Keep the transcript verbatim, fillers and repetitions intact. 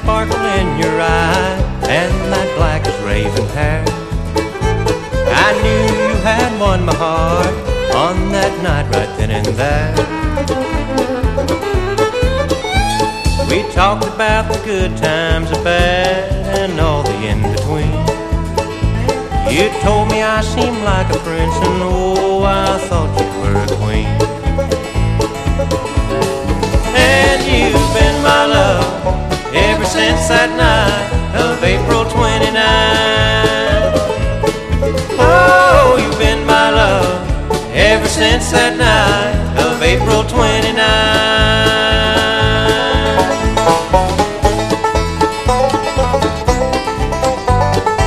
sparkle in your eye and that black as raven hair. I knew you had won my heart on that night right then and there. We talked about the good times, the bad, and all the in-between. You told me I seemed like a prince, and oh, I thought you were a queen. And you've been my love ever since that night of April twenty-ninth. Oh, you've been my love ever since that night of April twenty-ninth.